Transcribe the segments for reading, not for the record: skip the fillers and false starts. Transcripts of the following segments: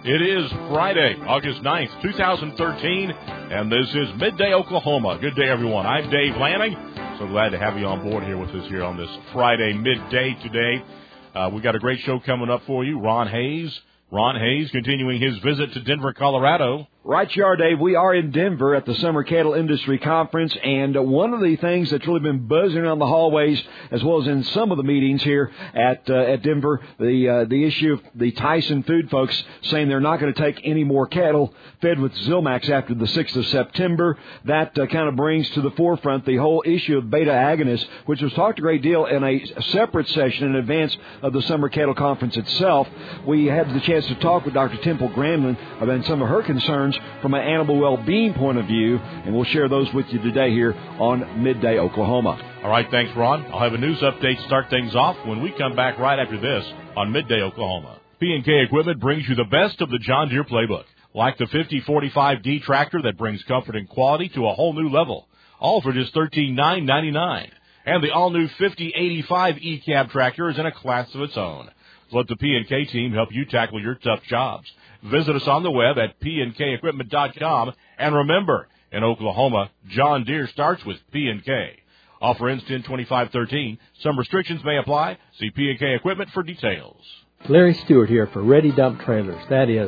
It is Friday, August 9th, 2013, and this is Midday Oklahoma. Good day, everyone. I'm Dave Lanning. So glad to have you on board here with us here on this Friday midday today. We got a great show coming up for you. Ron Hayes continuing his visit to Denver, Colorado. Right you are, Dave. We are in Denver at the Summer Cattle Industry Conference, and one of the things that's really been buzzing around the hallways, as well as in some of the meetings here at Denver, the issue of the Tyson Food folks saying they're not going to take any more cattle fed with Zilmax after the 6th of September. That kind of brings to the forefront the whole issue of beta agonists, which was talked a great deal in a separate session in advance of the Summer Cattle Conference itself. We had the chance to talk with Dr. Temple Gramlin about some of her concerns from an animal well-being point of view, and we'll share those with you today here on Midday Oklahoma. All right, thanks, Ron. I'll have a news update to start things off when we come back right after this on Midday Oklahoma. P&K Equipment brings you the best of the John Deere playbook, like the 5045D tractor that brings comfort and quality to a whole new level, all for just $13,999. And the all-new 5085 E-Cab tractor is in a class of its own. Let the P&K team help you tackle your tough jobs. Visit us on the web at pnkequipment.com. And remember, in Oklahoma, John Deere starts with P&K. Offer ends 10/25/13. Some restrictions may apply. See P&K Equipment for details. Larry Stewart here for Ready Dump Trailers. That is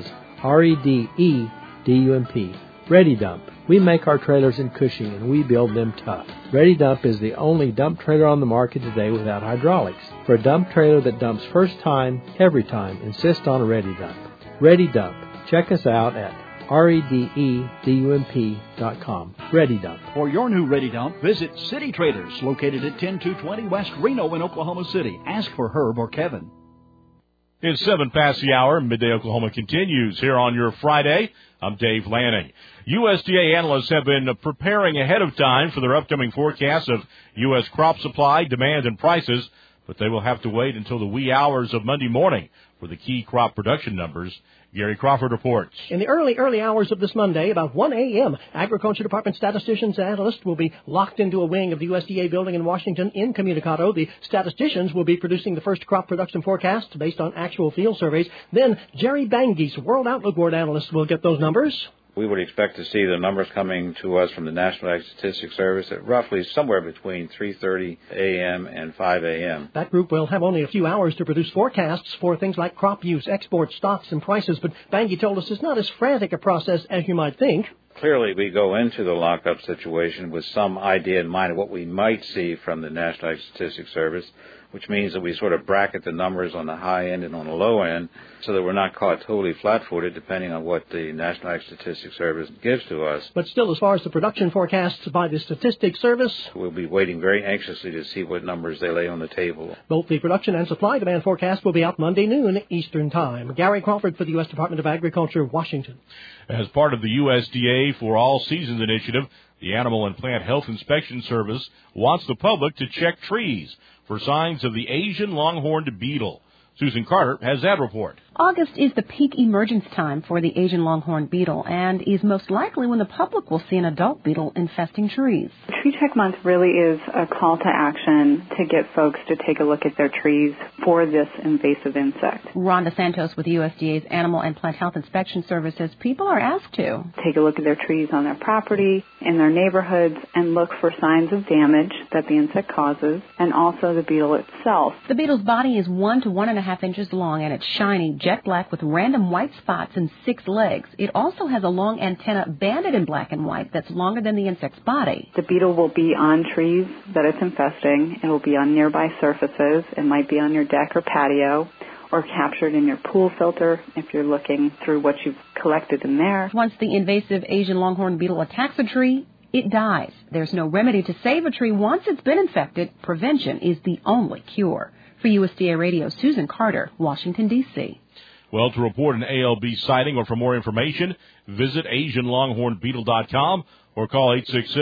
REDEDUMP. Ready Dump. We make our trailers in Cushing, and we build them tough. Ready Dump is the only dump trailer on the market today without hydraulics. For a dump trailer that dumps first time, every time, insist on a Ready Dump. Ready Dump. Check us out at REDEDUMP.com. Ready Dump. For your new Ready Dump, visit City Traders, located at 10220 West Reno in Oklahoma City. Ask for Herb or Kevin. It's 7 past the hour. Midday Oklahoma continues here on your Friday. I'm Dave Lanning. USDA analysts have been preparing ahead of time for their upcoming forecasts of U.S. crop supply, demand, and prices, but they will have to wait until the wee hours of Monday morning for the key crop production numbers. Gary Crawford reports. In the early hours of this Monday, about 1 a.m., Agriculture Department statisticians and analysts will be locked into a wing of the USDA building in Washington incommunicado. The statisticians will be producing the first crop production forecast based on actual field surveys. Then Jerry Bangees, World Outlook Board analyst, will get those numbers. We would expect to see the numbers coming to us from the National Ag Statistics Service at roughly somewhere between 3:30 a.m. and 5 a.m. That group will have only a few hours to produce forecasts for things like crop use, exports, stocks, and prices, but Bange told us it's not as frantic a process as you might think. Clearly, we go into the lockup situation with some idea in mind of what we might see from the National Ag Statistics Service, which means that we sort of bracket the numbers on the high end and on the low end so that we're not caught totally flat-footed depending on what the National Ag Statistics Service gives to us. But still, as far as the production forecasts by the Statistics Service, we'll be waiting very anxiously to see what numbers they lay on the table. Both the production and supply demand forecast will be out Monday noon Eastern Time. Gary Crawford for the U.S. Department of Agriculture, Washington. As part of the USDA For All Seasons initiative, the Animal and Plant Health Inspection Service wants the public to check trees for signs of the Asian longhorned beetle. Susan Carter has that report. August is the peak emergence time for the Asian longhorn beetle and is most likely when the public will see an adult beetle infesting trees. Tree Check Month really is a call to action to get folks to take a look at their trees for this invasive insect. Rhonda Santos with USDA's Animal and Plant Health Inspection Service says people are asked to take a look at their trees on their property, in their neighborhoods, and look for signs of damage that the insect causes, and also the beetle itself. The beetle's body is 1 to 1.5 inches long, and it's shiny, jet black with random white spots and 6 legs. It also has a long antenna banded in black and white that's longer than the insect's body. The beetle will be on trees that it's infesting. It will be on nearby surfaces. It might be on your deck or patio, or captured in your pool filter if you're looking through what you've collected in there. Once the invasive Asian longhorn beetle attacks a tree, it dies. There's no remedy to save a tree once it's been infected. Prevention is the only cure. For USDA Radio, Susan Carter, Washington, D.C. Well, to report an ALB sighting or for more information, visit AsianLonghornBeetle.com or call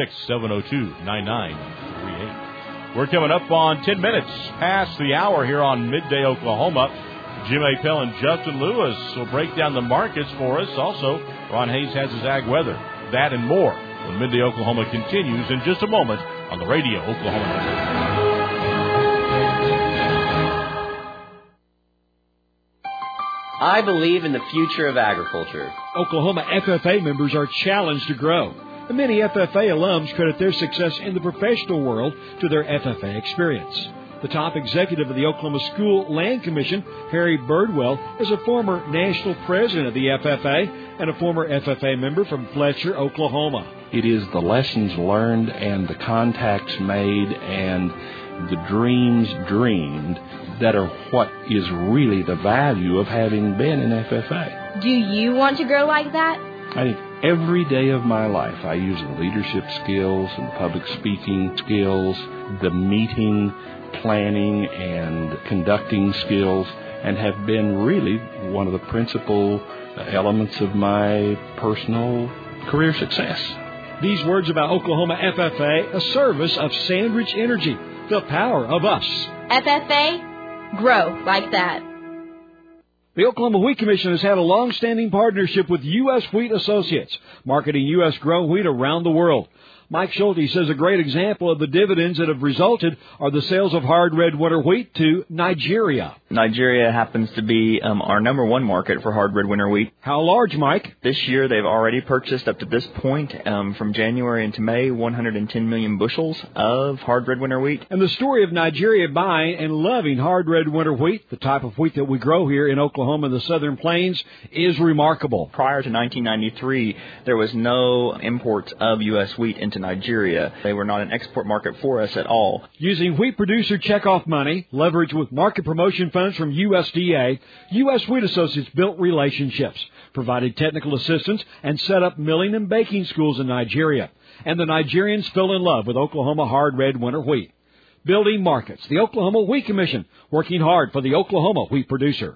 866-702-9938. We're coming up on 10 minutes past the hour here on Midday Oklahoma. Jim Appel and Justin Lewis will break down the markets for us. Also, Ron Hayes has his ag weather. That and more when Midday Oklahoma continues in just a moment on the Radio Oklahoma Network. I believe in the future of agriculture. Oklahoma FFA members are challenged to grow. And many FFA alums credit their success in the professional world to their FFA experience. The top executive of the Oklahoma School Land Commission, Harry Birdwell, is a former national president of the FFA and a former FFA member from Fletcher, Oklahoma. It is the lessons learned and the contacts made and the dreams dreamed that are what is really the value of having been in FFA. Do you want to grow like that? I think every day of my life I use the leadership skills and the public speaking skills, the meeting, planning, and conducting skills, and have been really one of the principal elements of my personal career success. These words about Oklahoma FFA, a service of Sandridge Energy, the power of us. FFA, grow like that. The Oklahoma Wheat Commission has had a long-standing partnership with U.S. Wheat Associates, marketing U.S. grown wheat around the world. Mike Schulte says a great example of the dividends that have resulted are the sales of hard red winter wheat to Nigeria. Nigeria happens to be our number one market for hard red winter wheat. How large, Mike? This year they've already purchased up to this point, from January into May, 110 million bushels of hard red winter wheat. And the story of Nigeria buying and loving hard red winter wheat, the type of wheat that we grow here in Oklahoma and the Southern Plains, is remarkable. Prior to 1993, there was no imports of U.S. wheat into Nigeria. They were not an export market for us at all. Using wheat producer checkoff money, leveraged with market promotion funds from USDA, U.S. Wheat Associates built relationships, provided technical assistance, and set up milling and baking schools in Nigeria. And the Nigerians fell in love with Oklahoma hard red winter wheat. Building markets, the Oklahoma Wheat Commission, working hard for the Oklahoma wheat producer.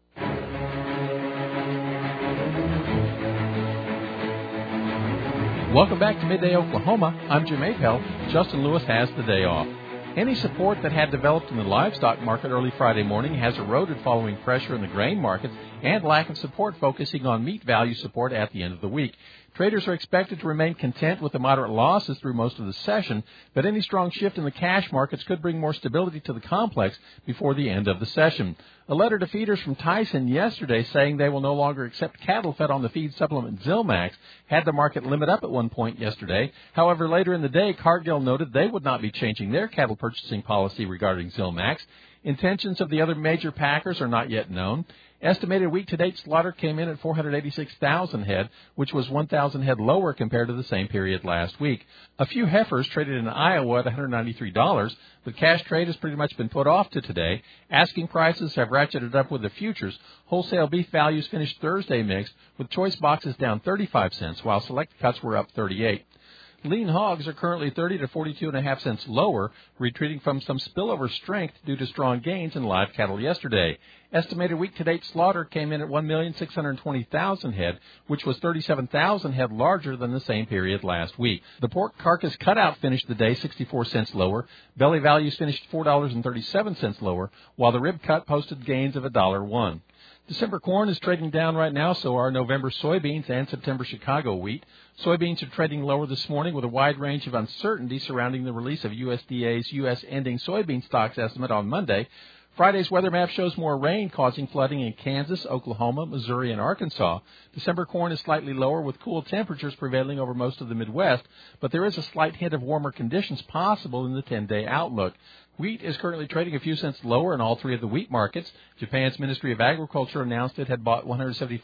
Welcome back to Midday Oklahoma. I'm Jim Apel. Justin Lewis has the day off. Any support that had developed in the livestock market early Friday morning has eroded following pressure in the grain markets and lack of support focusing on meat value support at the end of the week. Traders are expected to remain content with the moderate losses through most of the session, but any strong shift in the cash markets could bring more stability to the complex before the end of the session. A letter to feeders from Tyson yesterday saying they will no longer accept cattle fed on the feed supplement Zilmax had the market limit up at one point yesterday. However, later in the day, Cargill noted they would not be changing their cattle purchasing policy regarding Zilmax. Intentions of the other major packers are not yet known. Estimated week-to-date slaughter came in at 486,000 head, which was 1,000 head lower compared to the same period last week. A few heifers traded in Iowa at $193, but cash trade has pretty much been put off to today. Asking prices have ratcheted up with the futures. Wholesale beef values finished Thursday mixed, with choice boxes down 35 cents, while select cuts were up 38. Lean hogs are currently 30 to 42.5 cents lower, retreating from some spillover strength due to strong gains in live cattle yesterday. Estimated week-to-date slaughter came in at 1,620,000 head, which was 37,000 head larger than the same period last week. The pork carcass cutout finished the day 64 cents lower. Belly values finished $4.37 lower, while the rib cut posted gains of $1.01. December corn is trading down right now, so are November soybeans and September Chicago wheat. Soybeans are trading lower this morning with a wide range of uncertainty surrounding the release of USDA's U.S. ending soybean stocks estimate on Monday. Friday's weather map shows more rain causing flooding in Kansas, Oklahoma, Missouri, and Arkansas. December corn is slightly lower with cool temperatures prevailing over most of the Midwest, but there is a slight hint of warmer conditions possible in the 10-day outlook. Wheat is currently trading a few cents lower in all three of the wheat markets. Japan's Ministry of Agriculture announced it had bought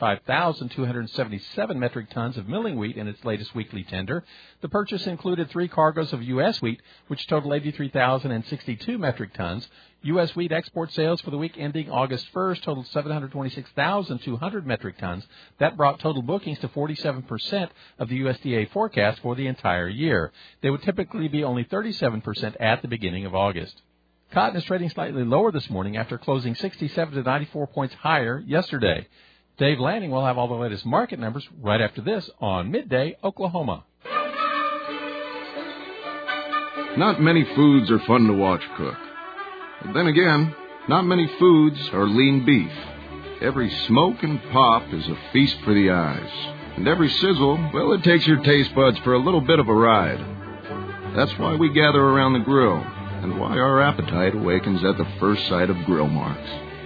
175,277 metric tons of milling wheat in its latest weekly tender. The purchase included 3 cargoes of U.S. wheat, which totaled 83,062 metric tons. U.S. wheat export sales for the week ending August 1st totaled 726,200 metric tons. That brought total bookings to 47% of the USDA forecast for the entire year. They would typically be only 37% at the beginning of August. Cotton is trading slightly lower this morning after closing 67 to 94 points higher yesterday. Dave Lanning will have all the latest market numbers right after this on Midday Oklahoma. Not many foods are fun to watch cook. But then again, not many foods are lean beef. Every smoke and pop is a feast for the eyes. And every sizzle, well, it takes your taste buds for a little bit of a ride. That's why we gather around the grill, and why our appetite awakens at the first sight of grill marks.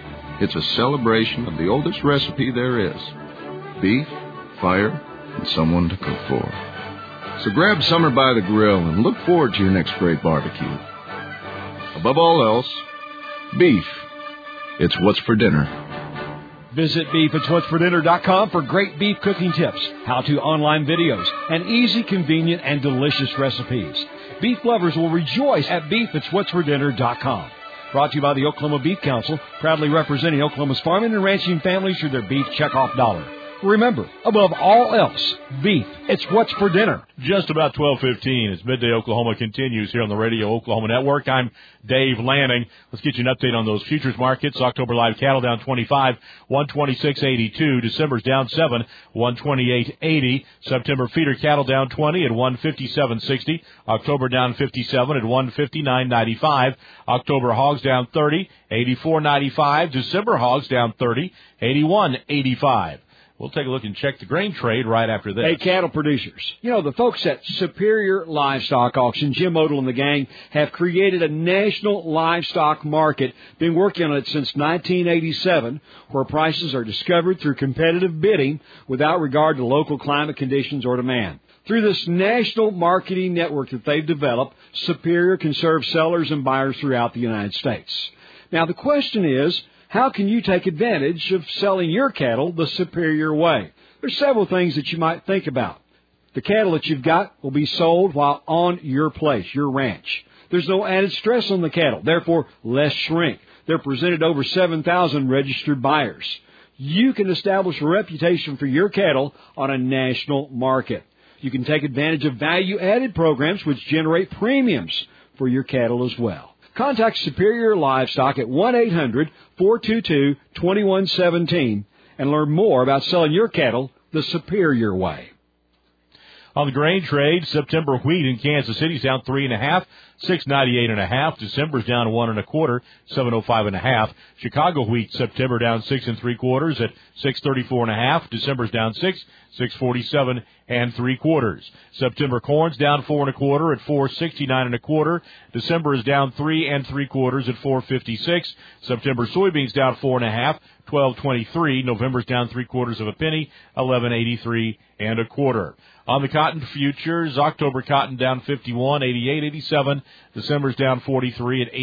It's a celebration of the oldest recipe there is. Beef, fire, and someone to cook for. So grab summer by the grill and look forward to your next great barbecue. Above all else, beef. It's what's for dinner. Visit beefitswhatsfordinner.com for great beef cooking tips, how-to online videos, and easy, convenient, and delicious recipes. Beef lovers will rejoice at beefitswhatsfordinner.com. Brought to you by the Oklahoma Beef Council, proudly representing Oklahoma's farming and ranching families through their beef checkoff dollar. Remember, above all else, beef. It's what's for dinner. Just about 12:15 as Midday Oklahoma continues here on the Radio Oklahoma Network. I'm Dave Lanning. Let's get you an update on those futures markets. October live cattle down 25, 126.82. December's down 7, 128.80. September feeder cattle down 20 at 157.60. October down 57 at 159.95. October hogs down 30, 84.95. December hogs down 30, 81.85. We'll take a look and check the grain trade right after this. Hey, cattle producers. You know, the folks at Superior Livestock Auction, Jim Odell and the gang, have created a national livestock market, been working on it since 1987, where prices are discovered through competitive bidding without regard to local climate conditions or demand. Through this national marketing network that they've developed, Superior can serve sellers and buyers throughout the United States. Now, the question is, how can you take advantage of selling your cattle the Superior way? There's several things that you might think about. The cattle that you've got will be sold while on your place, your ranch. There's no added stress on the cattle, therefore less shrink. They're presented to over 7,000 registered buyers. You can establish a reputation for your cattle on a national market. You can take advantage of value-added programs which generate premiums for your cattle as well. Contact Superior Livestock at 1-800-422-2117 and learn more about selling your cattle the Superior way. On the grain trade, September wheat in Kansas City is down 3.5, 698.5. December's down 1 1/4, 705.5. Chicago wheat September down 6 3/4 at 634.5. December's down 6, 647 3/4. September corn's down 4 1/4 at 469 1/4. December is down 3 3/4 at 456. September soybeans down 4.5, 12.23. November's down 3/4 of a penny, 11.83 1/4. On the cotton futures, October cotton down 51, 88.87. December's down 43 at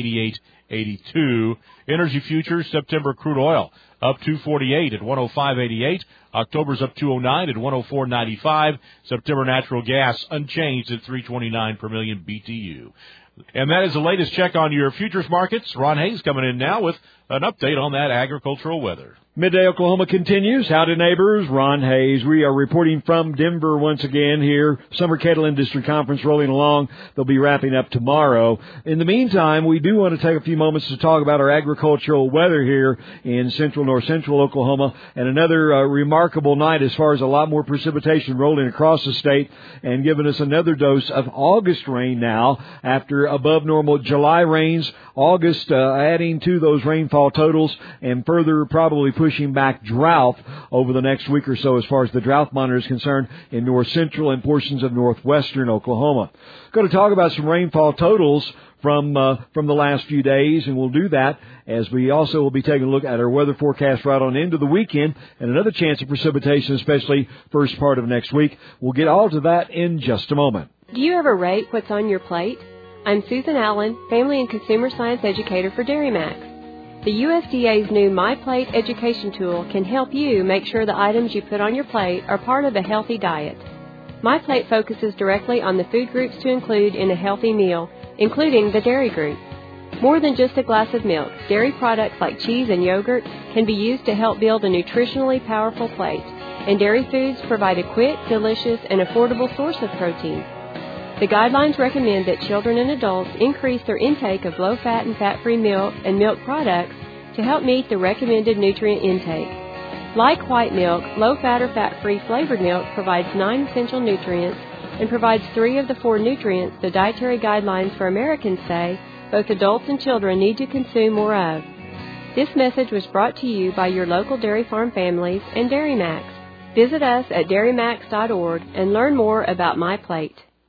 88.82. Energy futures, September crude oil up 248 at 105.88. October's up 209 at 104.95. September natural gas unchanged at 329 per million BTU. And that is the latest check on your futures markets. Ron Hayes coming in now with an update on that agricultural weather. Midday Oklahoma continues. Howdy, neighbors. Ron Hayes. We are reporting from Denver once again here. Summer Cattle Industry Conference rolling along. They'll be wrapping up tomorrow. In the meantime, we do want to take a few moments to talk about our agricultural weather here in central, north central Oklahoma. And another remarkable night as far as a lot more precipitation rolling across the state and giving us another dose of August rain now after above normal July rains. August adding to those rainfall totals and further probably pushing back drought over the next week or so as far as the drought monitor is concerned in north central and portions of northwestern Oklahoma. Going to talk about some rainfall totals from the last few days, and we'll do that as we also will be taking a look at our weather forecast right on into the weekend and another chance of precipitation, especially first part of next week. We'll get all to that in just a moment. Do you ever rate what's on your plate? I'm Susan Allen, Family and Consumer Science Educator for Dairy Max. The USDA's new My Plate education tool can help you make sure the items you put on your plate are part of a healthy diet. My Plate focuses directly on the food groups to include in a healthy meal, including the dairy group. More than just a glass of milk, dairy products like cheese and yogurt can be used to help build a nutritionally powerful plate, and dairy foods provide a quick, delicious, and affordable source of protein. The guidelines recommend that children and adults increase their intake of low-fat and fat-free milk and milk products to help meet the recommended nutrient intake. Like white milk, low-fat or fat-free flavored milk provides 9 essential nutrients and provides 3 of the 4 nutrients the dietary guidelines for Americans say both adults and children need to consume more of. This message was brought to you by your local dairy farm families and Dairy Max. Visit us at dairymax.org and learn more about My Plate.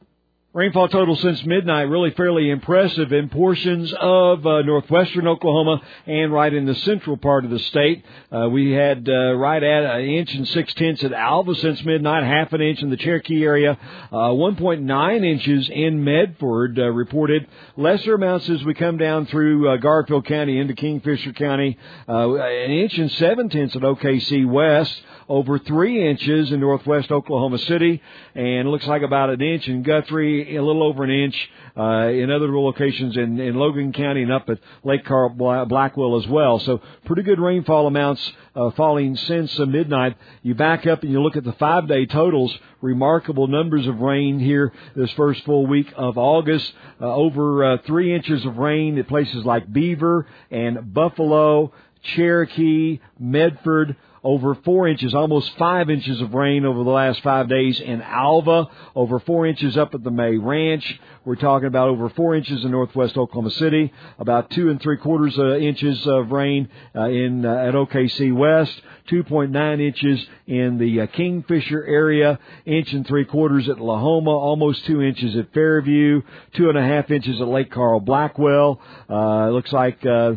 Rainfall total since midnight really fairly impressive in portions of northwestern Oklahoma and right in the central part of the state. We had right at 1 inch and 6/10 at Alva since midnight, half an inch in the Cherokee area, 1.9 inches in Medford reported. Lesser amounts as we come down through Garfield County into Kingfisher County, 1 inch and 7/10 at OKC West, over 3 inches in northwest Oklahoma City, and it looks like about 1 inch in Guthrie, a little over 1 inch in other locations in Logan County and up at Lake Carl Blackwell as well. So pretty good rainfall amounts falling since midnight. You back up and you look at the 5-day totals, remarkable numbers of rain here this first full week of August. Over 3 inches of rain at places like Beaver and Buffalo, Cherokee, Medford. Over 4 inches, almost 5 inches of rain over the last 5 days in Alva. Over 4 inches up at the May Ranch. We're talking about over 4 inches in northwest Oklahoma City. About 2 3/4 inches of rain at OKC West. 2.9 inches in the Kingfisher area. 1 3/4 at Lahoma. Almost 2 inches at Fairview. 2.5 inches at Lake Carl Blackwell. Looks like the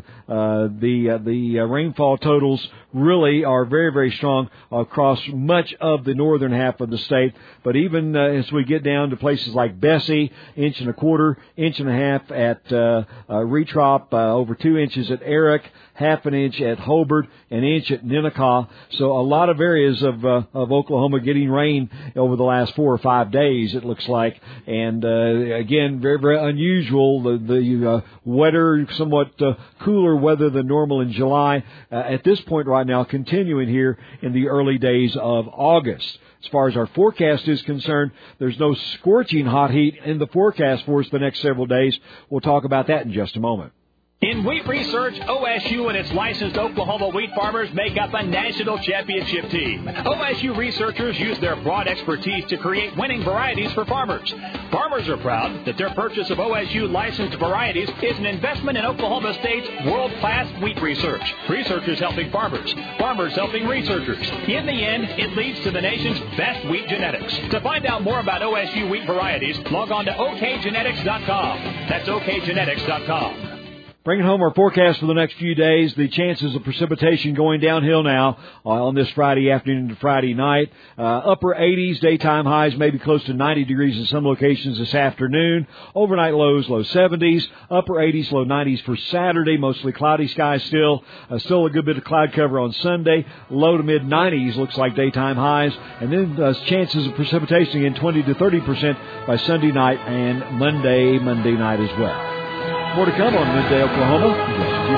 rainfall totals really are very, very strong across much of the northern half of the state. But even as we get down to places like Bessie, 1 1/4 inches, 1.5 inches at Retrop, over 2 inches at Eric, 1/2 inch at Hobart, 1 inch at Ninnekah. So a lot of areas of Oklahoma getting rain over the last 4 or 5 days, it looks like. And again, very, very unusual. The wetter, somewhat cooler weather than normal in July. At this point right now, continuing here in the early days of August. As far as our forecast is concerned, there's no scorching hot heat in the forecast for us the next several days. We'll talk about that in just a moment. In wheat research, OSU and its licensed Oklahoma wheat farmers make up a national championship team. OSU researchers use their broad expertise to create winning varieties for farmers. Farmers are proud that their purchase of OSU licensed varieties is an investment in Oklahoma State's world-class wheat research. Researchers helping farmers, farmers helping researchers. In the end, it leads to the nation's best wheat genetics. To find out more about OSU wheat varieties, log on to okgenetics.com. That's okgenetics.com. Bringing home our forecast for the next few days, the chances of precipitation going downhill now on this Friday afternoon to Friday night. Upper 80s, daytime highs maybe close to 90 degrees in some locations this afternoon. Overnight lows, low 70s. Upper 80s, low 90s for Saturday. Mostly cloudy skies still. Still a good bit of cloud cover on Sunday. Low to mid 90s looks like daytime highs. And then chances of precipitation again 20 to 30% by Sunday night and Monday night as well. More to come on Midday Oklahoma in just a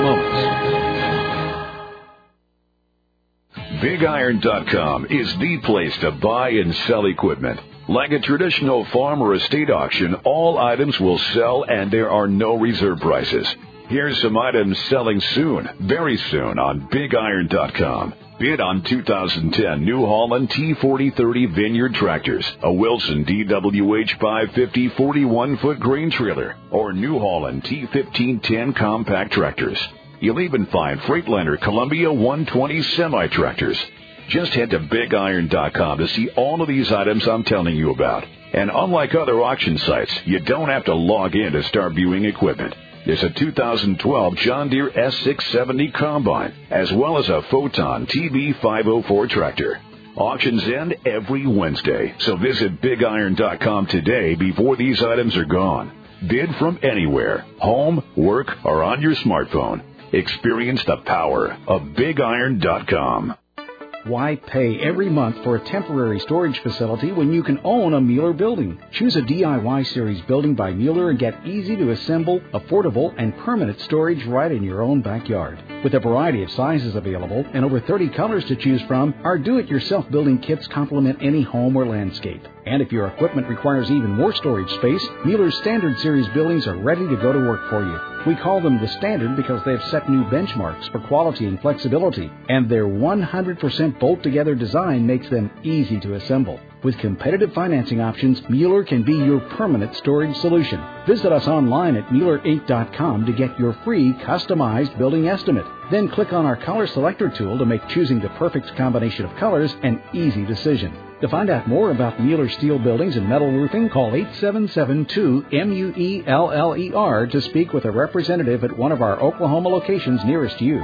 few moments. BigIron.com is the place to buy and sell equipment. Like a traditional farm or estate auction, all items will sell and there are no reserve prices. Here's some items selling soon, very soon on BigIron.com. Bid on 2010 New Holland T4030 Vineyard tractors, a Wilson DWH 550 41-foot grain trailer, or New Holland T1510 compact tractors. You'll even find Freightliner Columbia 120 semi-tractors. Just head to BigIron.com to see all of these items I'm telling you about. And unlike other auction sites, you don't have to log in to start viewing equipment. There's a 2012 John Deere S670 combine, as well as a Photon TB504 tractor. Auctions end every Wednesday, so visit BigIron.com today before these items are gone. Bid from anywhere, home, work, or on your smartphone. Experience the power of BigIron.com. Why pay every month for a temporary storage facility when you can own a Mueller building? Choose a DIY Series building by Mueller and get easy to assemble, affordable, and permanent storage right in your own backyard. With a variety of sizes available and over 30 colors to choose from, our do-it-yourself building kits complement any home or landscape. And if your equipment requires even more storage space, Mueller's Standard Series buildings are ready to go to work for you. We call them the Standard because they've set new benchmarks for quality and flexibility, and their 100% bolt-together design makes them easy to assemble. With competitive financing options, Mueller can be your permanent storage solution. Visit us online at MuellerInc.com to get your free customized building estimate. Then click on our Color Selector tool to make choosing the perfect combination of colors an easy decision. To find out more about Mueller Steel Buildings and Metal Roofing, call 877-2-MUELLER to speak with a representative at one of our Oklahoma locations nearest you.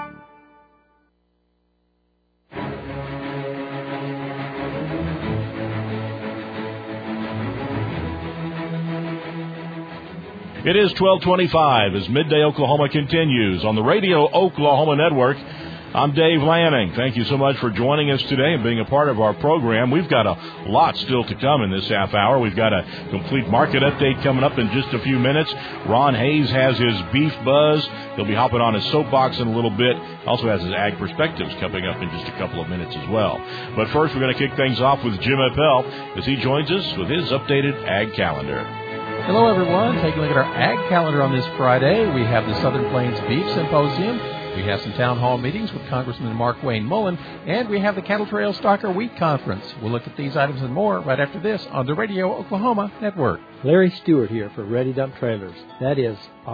It is 12:25 as Midday Oklahoma continues on the Radio Oklahoma Network. I'm Dave Lanning. Thank you so much for joining us today and being a part of our program. We've got a lot still to come in this half hour. We've got a complete market update coming up in just a few minutes. Ron Hayes has his beef buzz. He'll be hopping on his soapbox in a little bit. Also has his ag perspectives coming up in just a couple of minutes as well. But first, we're going to kick things off with Jim Appel as he joins us with his updated ag calendar. Hello, everyone. Taking a look at our ag calendar on this Friday. We have the Southern Plains Beef Symposium. We have some town hall meetings with Congressman Mark Wayne Mullen, and we have the Cattle Trail Stalker Wheat Conference. We'll look at these items and more right after this on the Radio Oklahoma Network. Larry Stewart here for Ready Dump Trailers. That is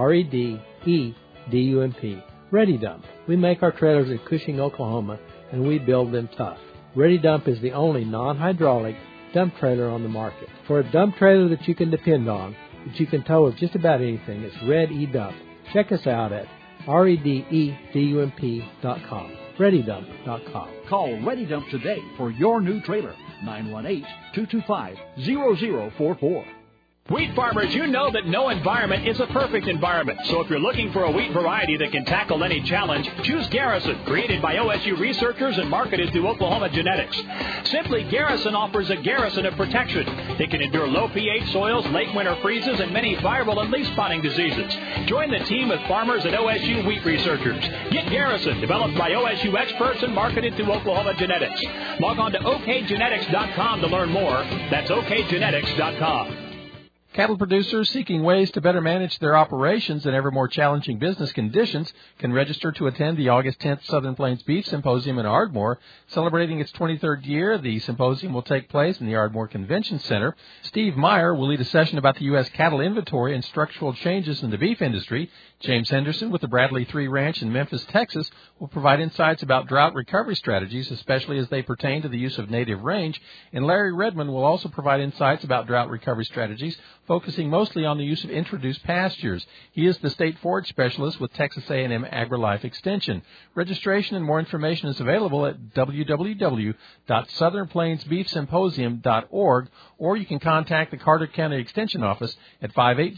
REDEDUMP. Ready Dump. We make our trailers in Cushing, Oklahoma, and we build them tough. Ready Dump is the only non-hydraulic dump trailer on the market. For a dump trailer that you can depend on, that you can tow with just about anything, it's Red E Dump. Check us out at REDEDUMP.com. ReadyDump.com. Call Ready Dump today for your new trailer. 918-225-0044. Wheat farmers, you know that no environment is a perfect environment. So if you're looking for a wheat variety that can tackle any challenge, choose Garrison, created by OSU researchers and marketed through Oklahoma Genetics. Simply, Garrison offers a garrison of protection. It can endure low pH soils, late winter freezes, and many viral and leaf spotting diseases. Join the team of farmers at OSU wheat researchers. Get Garrison, developed by OSU experts and marketed through Oklahoma Genetics. Log on to okgenetics.com to learn more. That's okgenetics.com. Cattle producers seeking ways to better manage their operations in ever more challenging business conditions can register to attend the August 10th Southern Plains Beef Symposium in Ardmore. Celebrating its 23rd year, the symposium will take place in the Ardmore Convention Center. Steve Meyer will lead a session about the U.S. cattle inventory and structural changes in the beef industry. James Henderson with the Bradley 3 Ranch in Memphis, Texas, will provide insights about drought recovery strategies, especially as they pertain to the use of native range. And Larry Redmond will also provide insights about drought recovery strategies, focusing mostly on the use of introduced pastures. He is the state forage specialist with Texas A&M AgriLife Extension. Registration and more information is available at www.southernplainsbeefsymposium.org, or you can contact the Carter County Extension Office at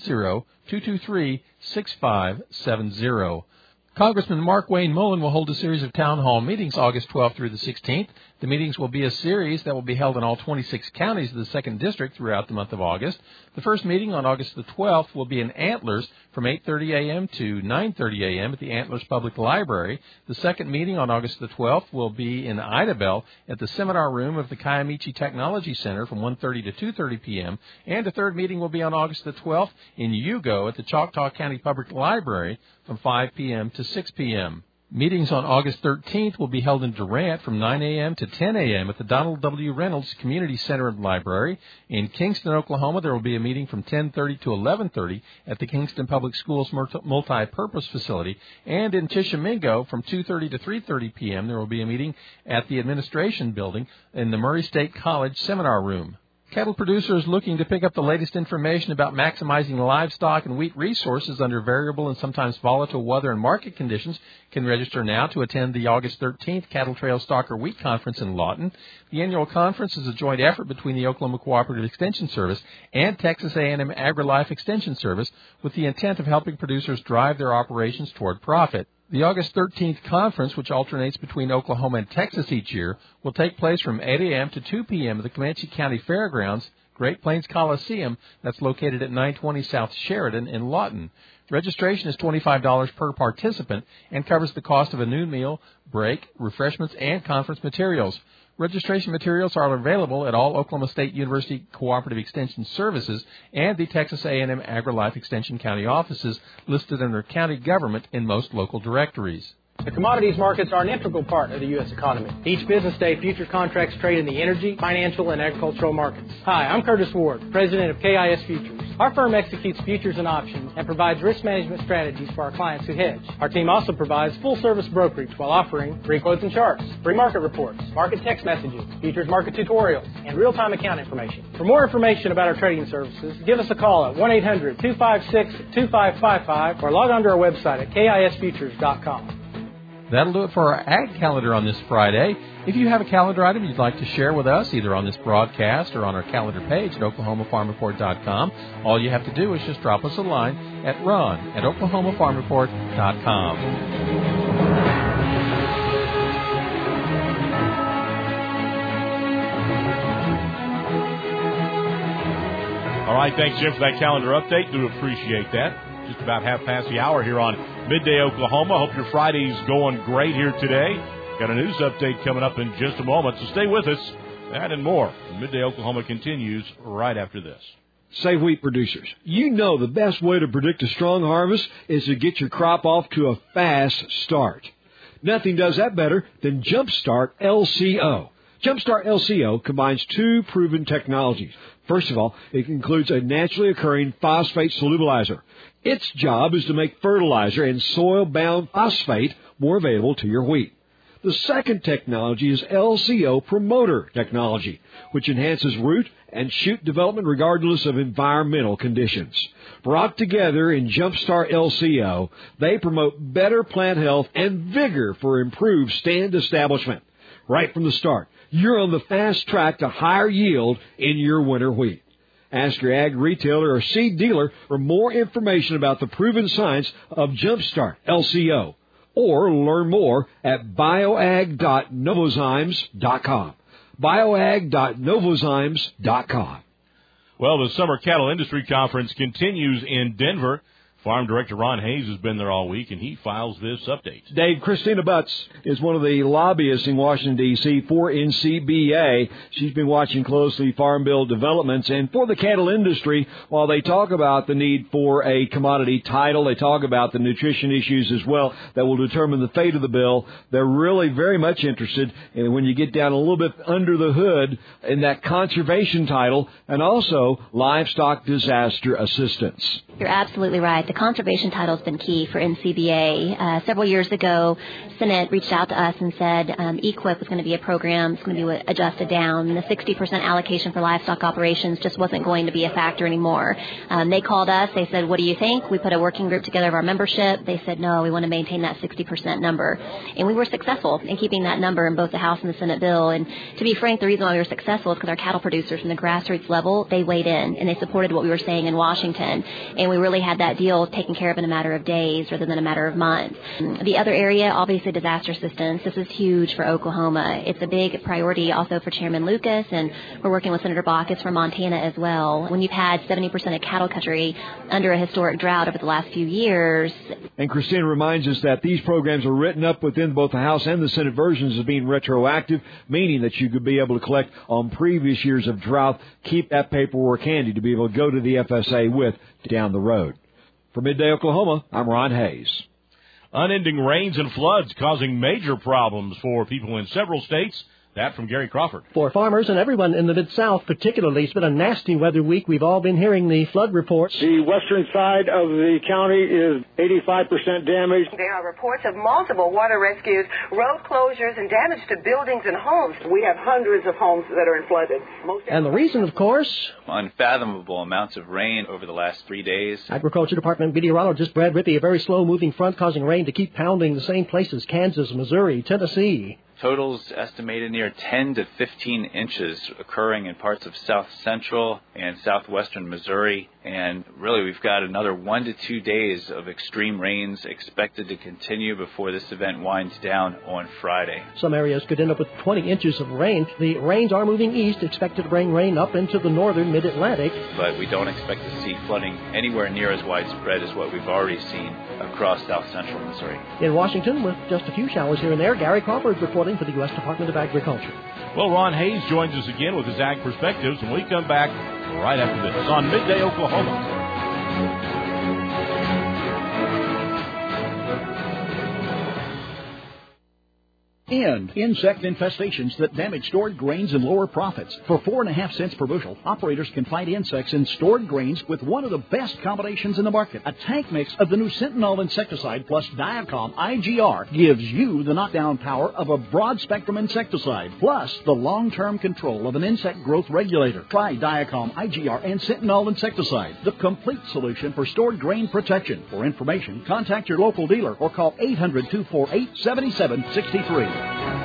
580-223-6570. Congressman Mark Wayne Mullen will hold a series of town hall meetings August 12th through the 16th. The meetings will be a series that will be held in all 26 counties of the 2nd District throughout the month of August. The first meeting on August the 12th will be in Antlers from 8:30 a.m. to 9:30 a.m. at the Antlers Public Library. The second meeting on August the 12th will be in Idabel at the seminar room of the Kiamichi Technology Center from 1:30 to 2:30 p.m. And the third meeting will be on August the 12th in Yugo at the Choctaw County Public Library from 5 p.m. to 6 p.m. Meetings on August 13th will be held in Durant from 9 a.m. to 10 a.m. at the Donald W. Reynolds Community Center and Library. In Kingston, Oklahoma, there will be a meeting from 10:30 to 11:30 at the Kingston Public Schools Multi-Purpose Facility. And in Tishomingo, from 2:30 to 3:30 p.m., there will be a meeting at the Administration Building in the Murray State College Seminar Room. Cattle producers looking to pick up the latest information about maximizing livestock and wheat resources under variable and sometimes volatile weather and market conditions can register now to attend the August 13th Cattle Trail Stalker Wheat Conference in Lawton. The annual conference is a joint effort between the Oklahoma Cooperative Extension Service and Texas A&M AgriLife Extension Service with the intent of helping producers drive their operations toward profit. The August 13th conference, which alternates between Oklahoma and Texas each year, will take place from 8 a.m. to 2 p.m. at the Comanche County Fairgrounds, Great Plains Coliseum, that's located at 920 South Sheridan in Lawton. Registration is $25 per participant and covers the cost of a noon meal, break, refreshments, and conference materials. Registration materials are available at all Oklahoma State University Cooperative Extension Services and the Texas A&M AgriLife Extension County offices listed under county government in most local directories. The commodities markets are an integral part of the U.S. economy. Each business day, future contracts trade in the energy, financial, and agricultural markets. Hi, I'm Curtis Ward, president of KIS Futures. Our firm executes futures and options and provides risk management strategies for our clients who hedge. Our team also provides full-service brokerage while offering free quotes and charts, free market reports, market text messages, futures market tutorials, and real-time account information. For more information about our trading services, give us a call at 1-800-256-2555 or log on to our website at kisfutures.com. That'll do it for our Ag Calendar on this Friday. If you have a calendar item you'd like to share with us, either on this broadcast or on our calendar page at OklahomaFarmReport.com, all you have to do is just drop us a line at ron@OklahomaFarmReport.com. All right, thanks, Jim, for that calendar update. Do appreciate that. Just about half past the hour here on Midday Oklahoma. Hope your Friday's going great here today. Got a news update coming up in just a moment, so stay with us. That and more. Midday Oklahoma continues right after this. Say, wheat producers, you know the best way to predict a strong harvest is to get your crop off to a fast start. Nothing does that better than Jumpstart LCO. Jumpstart LCO combines two proven technologies. First of all, it includes a naturally occurring phosphate solubilizer. Its job is to make fertilizer and soil-bound phosphate more available to your wheat. The second technology is LCO Promoter technology, which enhances root and shoot development regardless of environmental conditions. Brought together in Jumpstart LCO, they promote better plant health and vigor for improved stand establishment. Right from the start, you're on the fast track to higher yield in your winter wheat. Ask your ag retailer or seed dealer for more information about the proven science of Jumpstart LCO, or learn more at bioag.novozymes.com. bioag.novozymes.com. Well, the Summer Cattle Industry Conference continues in Denver. Farm Director Ron Hayes has been there all week, and he files this update. Dave, Christina Butts is one of the lobbyists in Washington, D.C. for NCBA. She's been watching closely farm bill developments. And for the cattle industry, while they talk about the need for a commodity title, they talk about the nutrition issues as well that will determine the fate of the bill, they're really very much interested in, when you get down a little bit under the hood, in that conservation title and also livestock disaster assistance. You're absolutely right. The conservation title has been key for NCBA. Several years ago, Senate reached out to us and said EQIP was going to be a program that's going to be adjusted down. The 60% allocation for livestock operations just wasn't going to be a factor anymore. They called us. They said, what do you think? We put a working group together of our membership. They said, no, we want to maintain that 60% number. And we were successful in keeping that number in both the House and the Senate bill. And to be frank, the reason why we were successful is because our cattle producers from the grassroots level, they weighed in and they supported what we were saying in Washington. And we really had that deal taken care of in a matter of days rather than a matter of months. The other area, obviously disaster assistance. This is huge for Oklahoma. It's a big priority also for Chairman Lucas, and we're working with Senator Baucus from Montana as well. When you've had 70% of cattle country under a historic drought over the last few years. And Christina reminds us that these programs are written up within both the House and the Senate versions as being retroactive, meaning that you could be able to collect on previous years of drought, keep that paperwork handy to be able to go to the FSA with down the road. For Midday Oklahoma, I'm Ron Hayes. Unending rains and floods causing major problems for people in several states. That from Gary Crawford. For farmers and everyone in the Mid-South particularly, it's been a nasty weather week. We've all been hearing the flood reports. The western side of the county is 85% damaged. There are reports of multiple water rescues, road closures, and damage to buildings and homes. We have hundreds of homes that are flooded. And the reason, of course, unfathomable amounts of rain over the last 3 days. Agriculture Department meteorologist Brad Rippey, a very slow-moving front causing rain to keep pounding the same places, Kansas, Missouri, Tennessee. Totals estimated near 10 to 15 inches occurring in parts of south central and southwestern Missouri. And really, we've got another 1 to 2 days of extreme rains expected to continue before this event winds down on Friday. Some areas could end up with 20 inches of rain. The rains are moving east, expected to bring rain up into the northern mid-Atlantic. But we don't expect to see flooding anywhere near as widespread as what we've already seen across south central Missouri. In Washington, with just a few showers here and there, Gary Crawford reporting for the U.S. Department of Agriculture. Well, Ron Hayes joins us again with his Ag Perspectives, and we come back right after this on Midday Oklahoma. End insect infestations that damage stored grains and lower profits. For 4.5 cents per bushel, operators can fight insects in stored grains with one of the best combinations in the market. A tank mix of the new Sentinel insecticide plus Diacom IGR gives you the knockdown power of a broad-spectrum insecticide, plus the long-term control of an insect growth regulator. Try Diacom IGR and Sentinel insecticide, the complete solution for stored grain protection. For information, contact your local dealer or call 800-248-7763.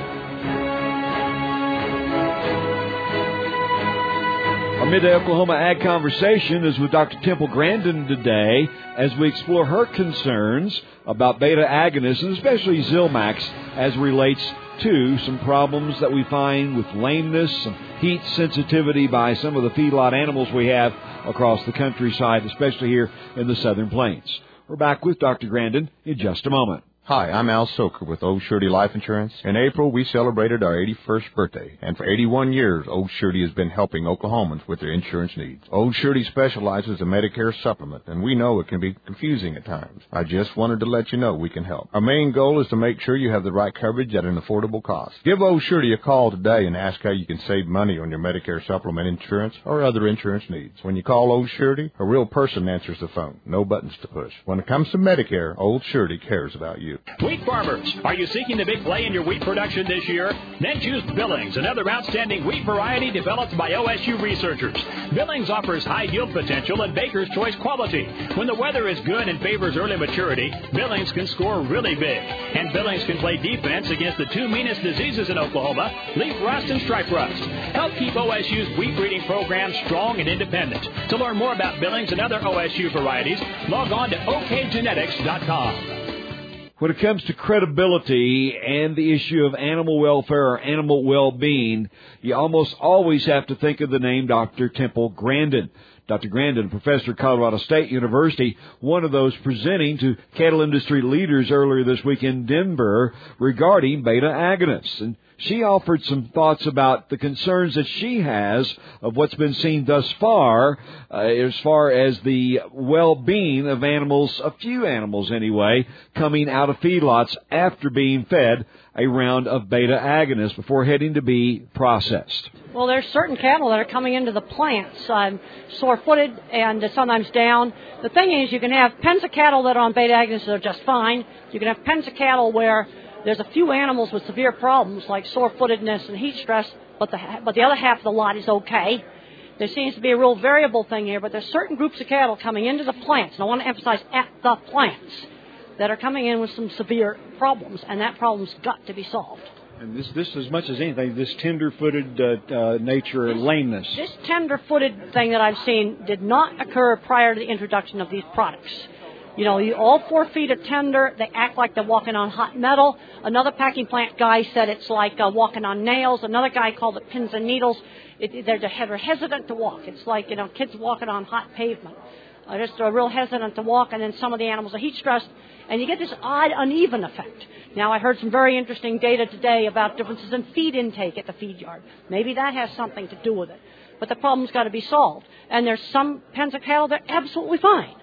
Our Midday Oklahoma Ag Conversation is with Dr. Temple Grandin today as we explore her concerns about beta agonists, and especially Zilmax, as relates to some problems that we find with lameness, some heat sensitivity by some of the feedlot animals we have across the countryside, especially here in the Southern Plains. We're back with Dr. Grandin in just a moment. Hi, I'm Al Soker with Old Surety Life Insurance. In April, we celebrated our 81st birthday, and for 81 years, Old Surety has been helping Oklahomans with their insurance needs. Old Surety specializes in Medicare supplement, and we know it can be confusing at times. I just wanted to let you know we can help. Our main goal is to make sure you have the right coverage at an affordable cost. Give Old Surety a call today and ask how you can save money on your Medicare supplement insurance or other insurance needs. When you call Old Surety, a real person answers the phone. No buttons to push. When it comes to Medicare, Old Surety cares about you. Wheat farmers, are you seeking the big play in your wheat production this year? Then choose Billings, another outstanding wheat variety developed by OSU researchers. Billings offers high yield potential and Baker's Choice quality. When the weather is good and favors early maturity, Billings can score really big. And Billings can play defense against the two meanest diseases in Oklahoma, leaf rust and stripe rust. Help keep OSU's wheat breeding program strong and independent. To learn more about Billings and other OSU varieties, log on to okgenetics.com. When it comes to credibility and the issue of animal welfare or animal well-being, you almost always have to think of the name Dr. Temple Grandin. Dr. Grandin, professor at Colorado State University, one of those presenting to cattle industry leaders earlier this week in Denver regarding beta agonists. And she offered some thoughts about the concerns that she has of what's been seen thus far as the well-being of animals, a few animals anyway, coming out of feedlots after being fed a round of beta agonists before heading to be processed. Well, there's certain cattle that are coming into the plants, sore-footed and sometimes down. The thing is, you can have pens of cattle that are on beta agonists that are just fine. You can have pens of cattle where there's a few animals with severe problems like sore-footedness and heat stress, but the other half of the lot is okay. There seems to be a real variable thing here, but there's certain groups of cattle coming into the plants, and I want to emphasize at the plants, that are coming in with some severe problems, and that problem's got to be solved. And this as much as anything, this tender-footed nature or lameness. This tender-footed thing that I've seen did not occur prior to the introduction of these products. You know, all 4 feet are tender. They act like they're walking on hot metal. Another packing plant guy said it's like walking on nails. Another guy called it pins and needles. They're hesitant to walk. It's like, kids walking on hot pavement. Just real hesitant to walk, and then some of the animals are heat stressed, and you get this odd, uneven effect. Now, I heard some very interesting data today about differences in feed intake at the feed yard. Maybe that has something to do with it. But the problem's got to be solved. And there's some pens of cattle that are absolutely fine.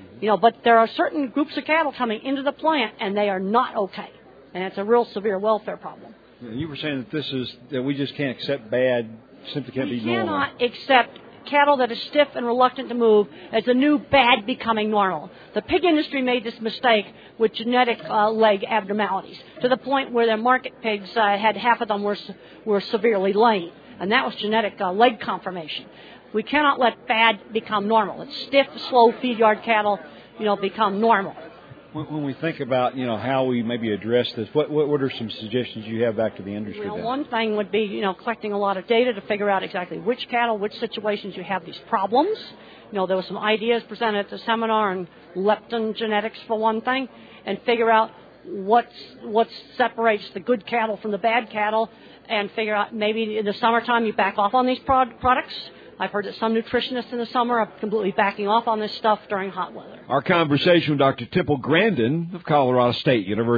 But there are certain groups of cattle coming into the plant, and they are not okay. And it's a real severe welfare problem. You were saying that we just can't accept bad, simply can't be normal. We cannot accept cattle that are stiff and reluctant to move as the new bad becoming normal. The pig industry made this mistake with genetic leg abnormalities to the point where their market pigs had half of them were severely lame, and that was genetic leg conformation. We cannot let bad become normal. It's stiff, slow feed yard cattle, become normal. When we think about, how we maybe address this, what are some suggestions you have back to the industry? Well, one thing would be, collecting a lot of data to figure out exactly which cattle, which situations you have these problems. There were some ideas presented at the seminar on leptin genetics for one thing, and figure out what separates the good cattle from the bad cattle, and figure out maybe in the summertime you back off on these products. I've heard that some nutritionists in the summer are completely backing off on this stuff during hot weather. Our conversation with Dr. Temple Grandin of Colorado State University.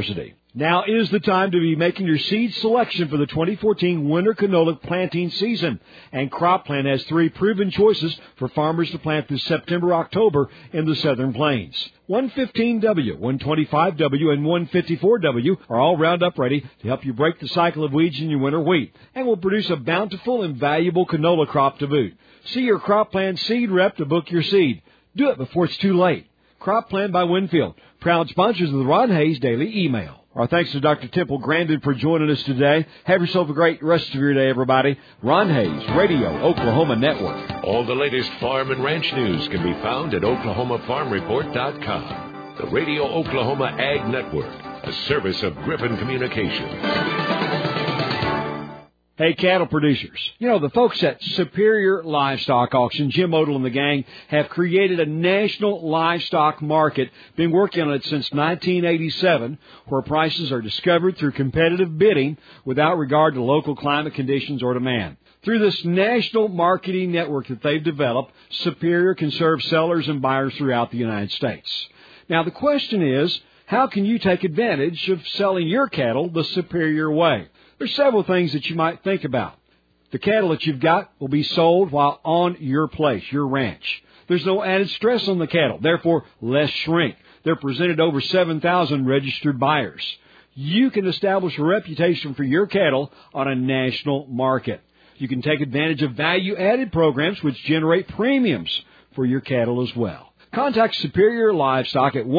Now is the time to be making your seed selection for the 2014 winter canola planting season. And CropPlan has 3 proven choices for farmers to plant this September-October in the Southern Plains. 115W, 125W, and 154W are all Roundup ready to help you break the cycle of weeds in your winter wheat and will produce a bountiful and valuable canola crop to boot. See your CropPlan seed rep to book your seed. Do it before it's too late. CropPlan by Winfield, proud sponsors of the Ron Hayes Daily Email. Our thanks to Dr. Temple Grandin for joining us today. Have yourself a great rest of your day, everybody. Ron Hayes, Radio Oklahoma Network. All the latest farm and ranch news can be found at OklahomaFarmReport.com. The Radio Oklahoma Ag Network, a service of Griffin Communications. Hey, cattle producers, you know, the folks at Superior Livestock Auction, Jim Odell and the gang, have created a national livestock market, been working on it since 1987, where prices are discovered through competitive bidding without regard to local climate conditions or demand. Through this national marketing network that they've developed, Superior can serve sellers and buyers throughout the United States. Now, the question is, how can you take advantage of selling your cattle the Superior way? There's several things that you might think about. The cattle that you've got will be sold while on your place, your ranch. There's no added stress on the cattle, therefore less shrink. They're presented to over 7,000 registered buyers. You can establish a reputation for your cattle on a national market. You can take advantage of value-added programs which generate premiums for your cattle as well. Contact Superior Livestock at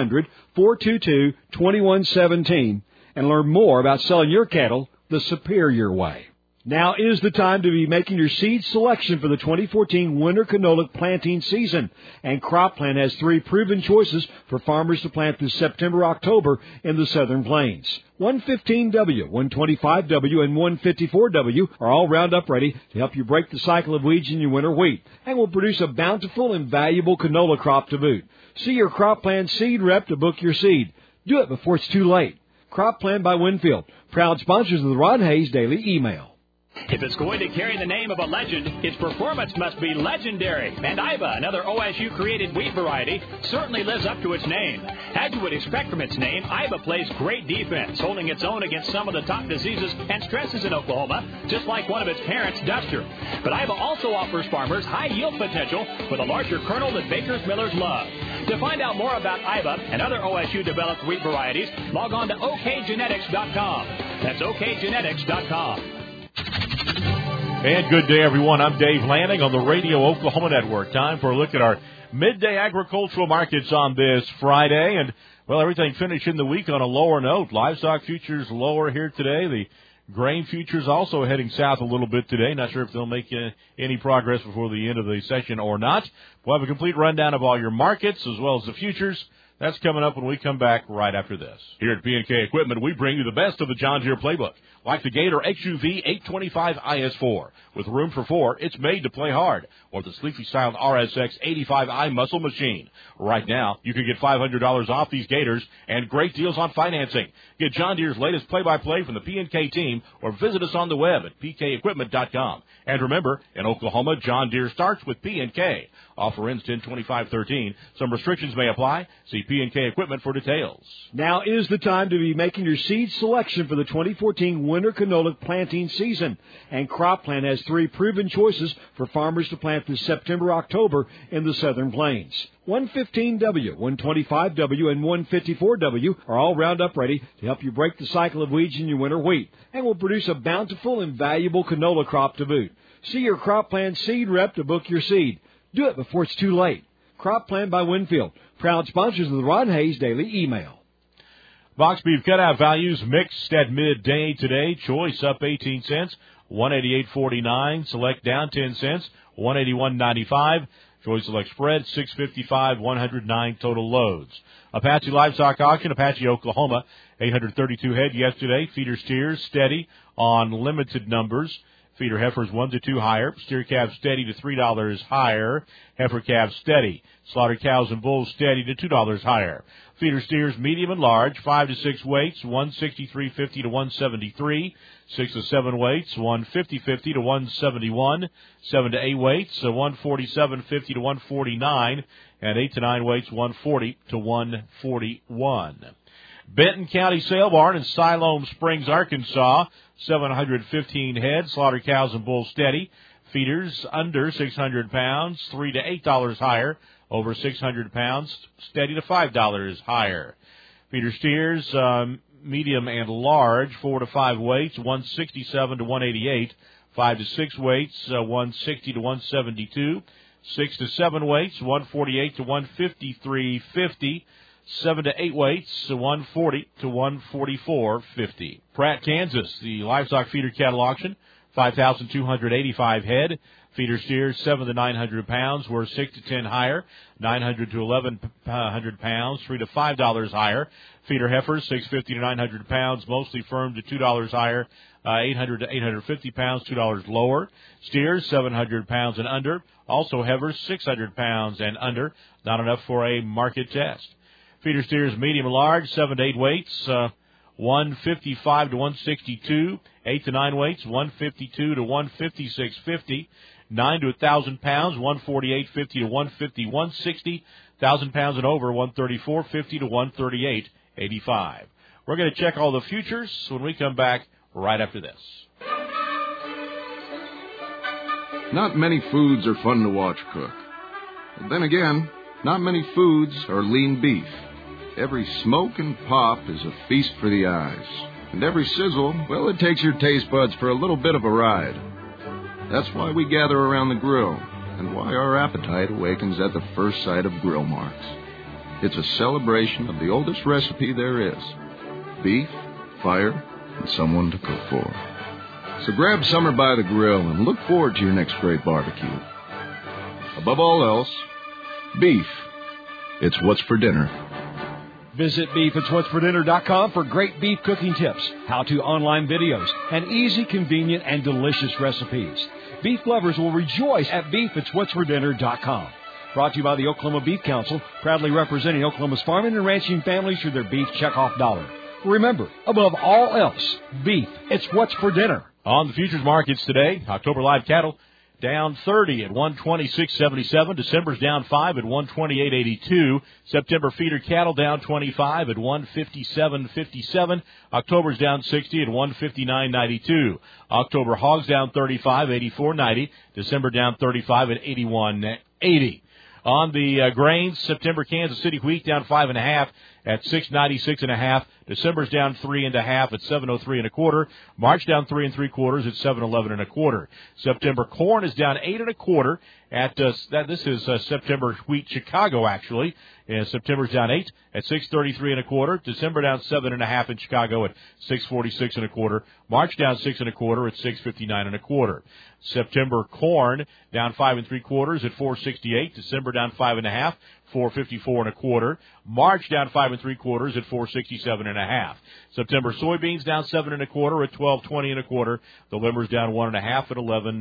1-800-422-2117 and learn more about selling your cattle the Superior way. Now is the time to be making your seed selection for the 2014 winter canola planting season. And CropPlan has 3 proven choices for farmers to plant this September-October in the Southern Plains. 115W, 125W, and 154W are all Roundup ready to help you break the cycle of weeds in your winter wheat and will produce a bountiful and valuable canola crop to boot. See your CropPlan seed rep to book your seed. Do it before it's too late. CropPlan by Winfield, proud sponsors of the Ron Hayes Daily Email. If it's going to carry the name of a legend, its performance must be legendary. And Iba, another OSU-created wheat variety, certainly lives up to its name. As you would expect from its name, Iba plays great defense, holding its own against some of the top diseases and stresses in Oklahoma, just like one of its parents, Duster. But Iba also offers farmers high yield potential with a larger kernel that bakers millers love. To find out more about Iba and other OSU-developed wheat varieties, log on to okgenetics.com. That's okgenetics.com. And good day, everyone. I'm Dave Lanning on the Radio Oklahoma Network. Time for a look at our midday agricultural markets on this Friday. And, well, everything finishing the week on a lower note. Livestock futures lower here today. The grain futures also heading south a little bit today. Not sure if they'll make any progress before the end of the session or not. We'll have a complete rundown of all your markets as well as the futures. That's coming up when we come back right after this. Here at P&K Equipment, we bring you the best of the John Deere playbook. Like the Gator XUV 825 IS4. With room for 4, it's made to play hard. Or the sleepy-styled RSX 85i muscle machine. Right now, you can get $500 off these Gators and great deals on financing. Get John Deere's latest play-by-play from the P&K team or visit us on the web at pkequipment.com. And remember, in Oklahoma, John Deere starts with P&K. Offer ends 10/25/13. Some restrictions may apply. See P&K Equipment for details. Now is the time to be making your seed selection for the 2014 winter canola planting season. And CropPlan has 3 proven choices for farmers to plant this September-October in the Southern Plains. 115W, 125W, and 154W are all Roundup ready to help you break the cycle of weeds in your winter wheat and will produce a bountiful and valuable canola crop to boot. See your CropPlan seed rep to book your seed. Do it before it's too late. CropPlan by Winfield, proud sponsors of the Ron Hayes Daily Email. Box beef cutout values mixed at midday today. Choice up 18 cents, 188.49. Select down 10 cents, 181.95. Choice Select spread, 655, 109 total loads. Apache Livestock Auction, Apache, Oklahoma, 832 head yesterday. Feeder steers steady on limited numbers. Feeder heifers 1 to 2 higher. Steer calves steady to $3 higher. Heifer calves steady. Slaughtered cows and bulls steady to $2 higher. Feeder steers medium and large, 5 to 6 weights, 163.50 to 173. 6 to 7 weights, 150.50 to 171. 7 to 8 weights, 147.50 to 149. And 8 to 9 weights, 140 to 141. Benton County Sale Barn in Siloam Springs, Arkansas, 715 head, slaughter cows and bulls steady. Feeders under 600 pounds, $3 to $8 higher. Over 600 pounds, steady to $5 higher. Feeder steers, medium and large, 4 to 5 weights, 167 to 188. 5 to 6 weights, 160 to 172. 6 to 7 weights, 148 to 153.50. 7 to 8 weights, 140 to 144.50. Pratt, Kansas, the livestock feeder cattle auction, 5,285 head. Feeder steers, 7 to 900 pounds, were 6 to 10 higher. 900 to 1,100 pounds, $3 to $5 higher. Feeder heifers, 650 to 900 pounds, mostly firm to $2 higher. 800 to 850 pounds, $2 lower. Steers, 700 pounds and under. Also heifers, 600 pounds and under. Not enough for a market test. Feeder steers, medium and large, 7 to 8 weights, 155 to 162. 8 to 9 weights, 152 to 156.50. 9 to 1,000 pounds, 148.50 to 150, 160. 1,000 pounds and over, 134.50 to 138.85. We're going to check all the futures when we come back right after this. Not many foods are fun to watch cook. But then again, not many foods are lean beef. Every smoke and pop is a feast for the eyes. And every sizzle, well, it takes your taste buds for a little bit of a ride. That's why we gather around the grill, and why our appetite awakens at the first sight of grill marks. It's a celebration of the oldest recipe there is: beef, fire, and someone to cook for. So grab summer by the grill and look forward to your next great barbecue. Above all else, beef. It's what's for dinner. Visit beefitswhatsfordinner.com for great beef cooking tips, how-to online videos, and easy, convenient, and delicious recipes. Beef lovers will rejoice at beefitswhatsfordinner.com. Brought to you by the Oklahoma Beef Council, proudly representing Oklahoma's farming and ranching families through their beef checkoff dollar. Remember, above all else, beef. It's what's for dinner. On the futures markets today, October live cattle down 30 at 126.77. December's down 5 at 128.82. September feeder cattle down 25 at 157.57. October's down 60 at 159.92. October hogs down 35, 84.90. December down 35 at 81.80. On the grains, September Kansas City wheat down 5.5 at 696.5. December's down 3.5 at 703.25. March down 3 3/4 at 711.25. September corn is down 8.25 at this is September wheat Chicago actually. And September's down 8 at 633.25. December down 7.5 in Chicago at 646.25. March down 6.25 at 659.25. September corn down 5 3/4 at 468. December down 5.5, 454.25. March down 5 3/4 at 467.5. September soybeans down 7.25 at 1220.25. The limber's down 1.5 at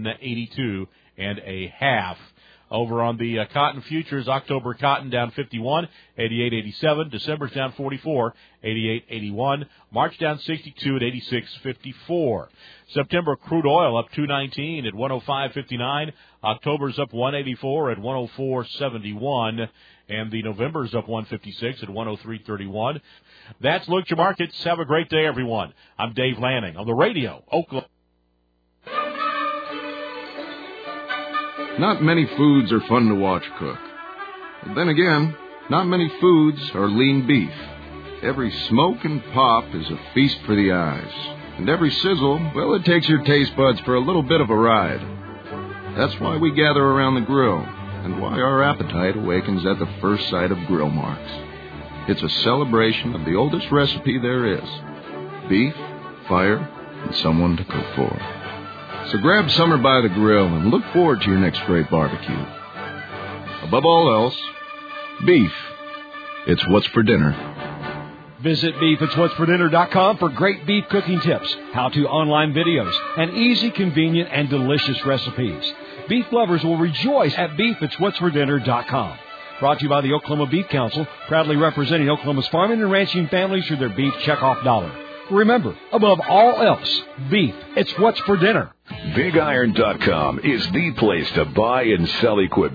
11.82.5. Over on the cotton futures, October cotton down 51, 88.87. December's down 44, 88.81. March down 62 at 86.54. September crude oil up 219 at 105.59. October's up 184 at 104.71. And the November's up 156 at 103.31. That's Look at Your Markets. Have a great day, everyone. I'm Dave Lanning on the radio, Oklahoma. Not many foods are fun to watch cook. But then again, not many foods are lean beef. Every smoke and pop is a feast for the eyes. And every sizzle, well, it takes your taste buds for a little bit of a ride. That's why we gather around the grill, and why our appetite awakens at the first sight of grill marks. It's a celebration of the oldest recipe there is: beef, fire, and someone to cook for. So grab summer by the grill and look forward to your next great barbecue. Above all else, beef. It's what's for dinner. Visit beefitswhatsfordinner.com for great beef cooking tips, how-to online videos, and easy, convenient, and delicious recipes. Beef lovers will rejoice at beefitswhatsfordinner.com. Brought to you by the Oklahoma Beef Council, proudly representing Oklahoma's farming and ranching families through their beef checkoff dollar. Remember, above all else, beef. It's what's for dinner. BigIron.com is the place to buy and sell equipment.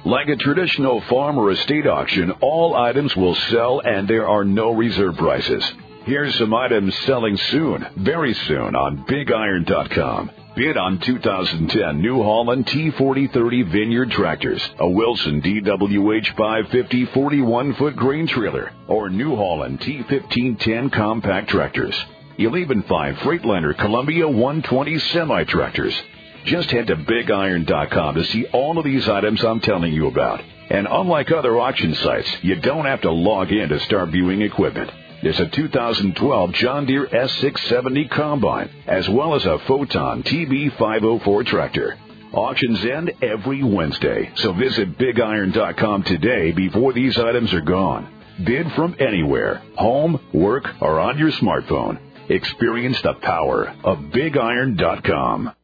Like a traditional farm or estate auction, all items will sell and there are no reserve prices. Here's some items selling soon, very soon on BigIron.com. Bid on 2010 New Holland T4030 Vineyard tractors, a Wilson DWH 550 41-foot grain trailer, or New Holland T1510 compact tractors. You'll even find Freightliner Columbia 120 semi-tractors. Just head to BigIron.com to see all of these items I'm telling you about. And unlike other auction sites, you don't have to log in to start viewing equipment. There's a 2012 John Deere S670 Combine, as well as a Photon TB504 tractor. Auctions end every Wednesday, so visit BigIron.com today before these items are gone. Bid from anywhere, home, work, or on your smartphone. Experience the power of BigIron.com.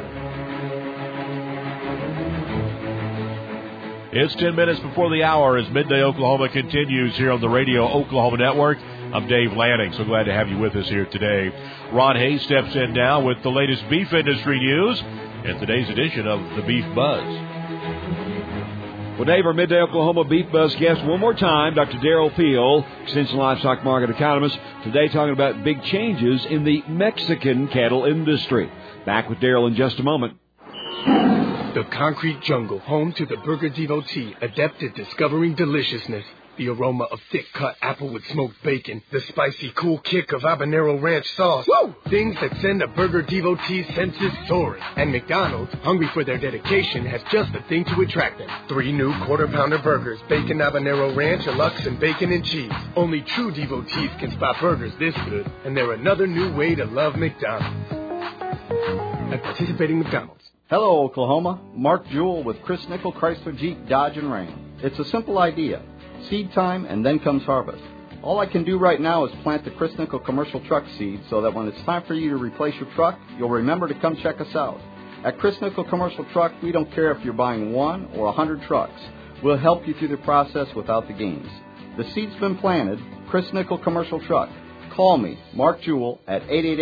It's 10 minutes before the hour as Midday Oklahoma continues here on the Radio Oklahoma Network. I'm Dave Lanning, so glad to have you with us here today. Ron Hayes steps in now with the latest beef industry news in today's edition of the Beef Buzz. Well, Dave, our Midday Oklahoma Beef Buzz guest one more time, Dr. Darrell Peel, Extension Livestock Market Economist, today talking about big changes in the Mexican cattle industry. Back with Darrell in just a moment. The concrete jungle, home to the burger devotee, adept at discovering deliciousness. The aroma of thick-cut apple with smoked bacon. The spicy, cool kick of habanero ranch sauce. Woo! Things that send a burger devotee's senses soaring. And McDonald's, hungry for their dedication, has just the thing to attract them. 3 new quarter-pounder burgers, bacon habanero ranch, a Lux, and bacon and cheese. Only true devotees can spot burgers this good. And they're another new way to love McDonald's. At participating McDonald's. Hello, Oklahoma. Mark Jewell with Chris Nickel Chrysler Jeep Dodge and Ram. It's a simple idea. Seed time, and then comes harvest. All I can do right now is plant the Chris Nickel commercial truck seed so that when it's time for you to replace your truck, you'll remember to come check us out. At Chris Nickel Commercial Truck, we don't care if you're buying 1 or 100 trucks. We'll help you through the process without the games. The seed's been planted. Chris Nickel Commercial Truck. Call me, Mark Jewell, at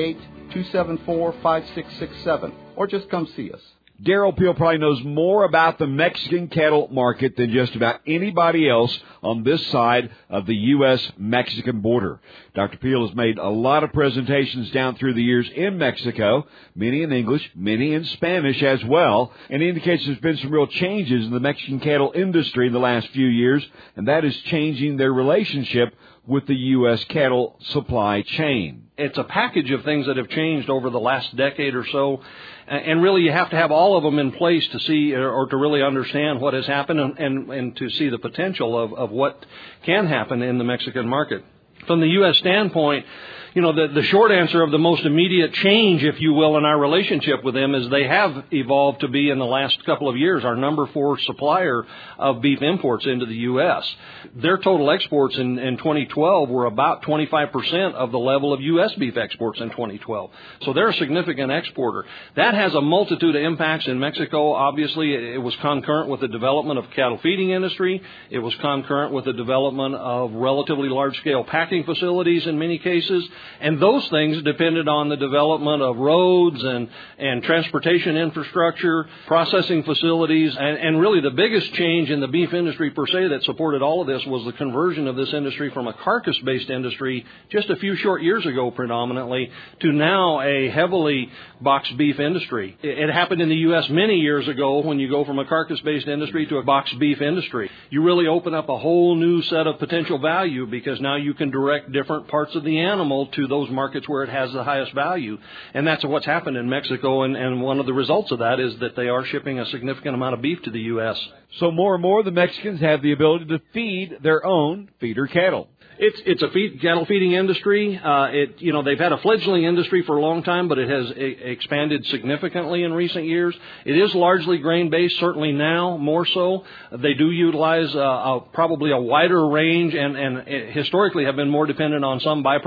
888-274-5667, or just come see us. Darrell Peel probably knows more about the Mexican cattle market than just about anybody else on this side of the U.S.-Mexican border. Dr. Peel has made a lot of presentations down through the years in Mexico, many in English, many in Spanish as well, and he indicates there's been some real changes in the Mexican cattle industry in the last few years, and that is changing their relationship with the U.S. cattle supply chain. It's a package of things that have changed over the last decade or so, and really you have to have all of them in place to see or to really understand what has happened and to see the potential of what can happen in the Mexican market. From the U.S. standpoint, you know, the short answer of the most immediate change, if you will, in our relationship with them is they have evolved to be, in the last couple of years, our number 4 supplier of beef imports into the U.S. Their total exports in 2012 were about 25% of the level of U.S. beef exports in 2012. So they're a significant exporter. That has a multitude of impacts in Mexico. Obviously, it was concurrent with the development of cattle feeding industry. It was concurrent with the development of relatively large-scale packing facilities in many cases. And those things depended on the development of roads and transportation infrastructure, processing facilities, and really the biggest change in the beef industry per se that supported all of this was the conversion of this industry from a carcass-based industry just a few short years ago predominantly to now a heavily boxed beef industry. It happened in the U.S. many years ago when you go from a carcass-based industry to a boxed beef industry. You really open up a whole new set of potential value because now you can direct different parts of the animal to those markets where it has the highest value. And that's what's happened in Mexico, and one of the results of that is that they are shipping a significant amount of beef to the U.S. So more and more the Mexicans have the ability to feed their own feeder cattle. It's a cattle feeding industry. They've had a fledgling industry for a long time, but it has expanded significantly in recent years. It is largely grain based, certainly now more so. They do utilize probably a wider range and historically have been more dependent on some byproduct feed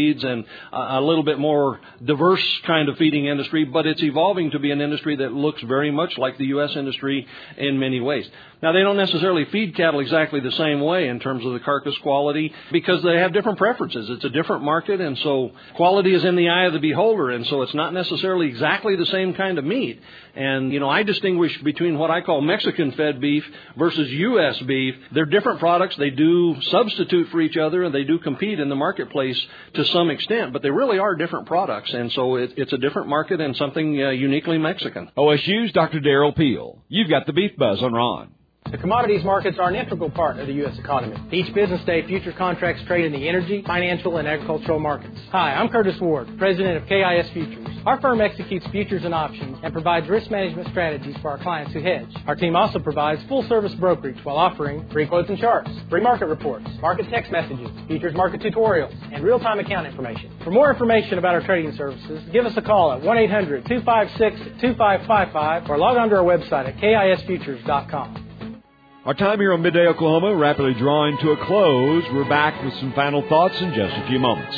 feeds and a little bit more diverse kind of feeding industry, but it's evolving to be an industry that looks very much like the U.S. industry in many ways. Now, they don't necessarily feed cattle exactly the same way in terms of the carcass quality because they have different preferences. It's a different market, and so quality is in the eye of the beholder, and so it's not necessarily exactly the same kind of meat. And, I distinguish between what I call Mexican-fed beef versus U.S. beef. They're different products. They do substitute for each other, and they do compete in the marketplace to some extent, but they really are different products, and so it's a different market and something uniquely Mexican. OSU's Dr. Darrell Peel. You've got the Beef Buzz on Ron. The commodities markets are an integral part of the U.S. economy. Each business day, future contracts trade in the energy, financial, and agricultural markets. Hi, I'm Curtis Ward, president of KIS Futures. Our firm executes futures and options and provides risk management strategies for our clients who hedge. Our team also provides full-service brokerage while offering free quotes and charts, free market reports, market text messages, futures market tutorials, and real-time account information. For more information about our trading services, give us a call at 1-800-256-2555 or log on to our website at KISFutures.com. Our time here on Midday Oklahoma rapidly drawing to a close. We're back with some final thoughts in just a few moments.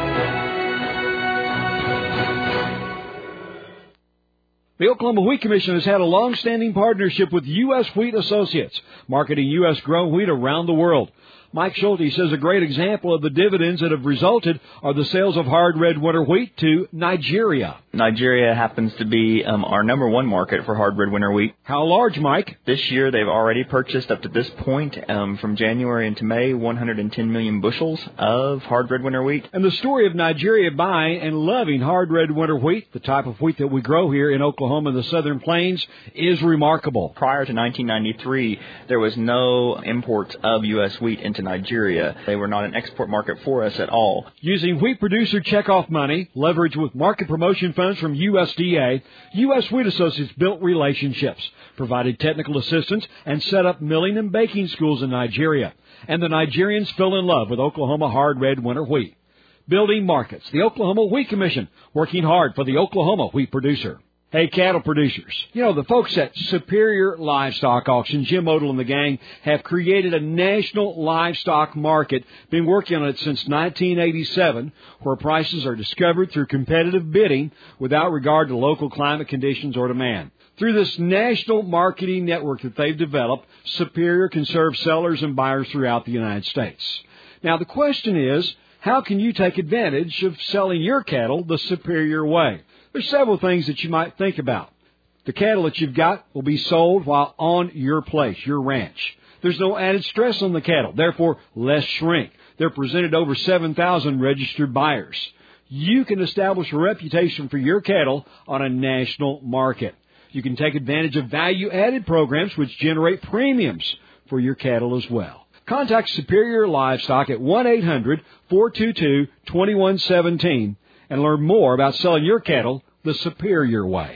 The Oklahoma Wheat Commission has had a long-standing partnership with U.S. Wheat Associates, marketing U.S. grown wheat around the world. Mike Schulte says a great example of the dividends that have resulted are the sales of hard red winter wheat to Nigeria. Nigeria happens to be our number one market for hard red winter wheat. How large, Mike? This year they've already purchased up to this point, from January into May, 110 million bushels of hard red winter wheat. And the story of Nigeria buying and loving hard red winter wheat, the type of wheat that we grow here in Oklahoma and the Southern Plains, is remarkable. Prior to 1993, there was no imports of U.S. wheat into Nigeria. They were not an export market for us at all. Using wheat producer checkoff money, leverage with market promotion funds from USDA, U.S. Wheat Associates built relationships, provided technical assistance, and set up milling and baking schools in Nigeria. And the Nigerians fell in love with Oklahoma hard red winter wheat. Building markets, the Oklahoma Wheat Commission, working hard for the Oklahoma wheat producer. Hey, cattle producers, the folks at Superior Livestock Auction, Jim Odell and the gang, have created a national livestock market, been working on it since 1987, where prices are discovered through competitive bidding without regard to local climate conditions or demand. Through this national marketing network that they've developed, Superior can serve sellers and buyers throughout the United States. Now, the question is, how can you take advantage of selling your cattle the Superior way? There's several things that you might think about. The cattle that you've got will be sold while on your place, your ranch. There's no added stress on the cattle, therefore less shrink. They're presented over 7,000 registered buyers. You can establish a reputation for your cattle on a national market. You can take advantage of value-added programs which generate premiums for your cattle as well. Contact Superior Livestock at 1-800-422-2117 and learn more about selling your cattle the Superior way.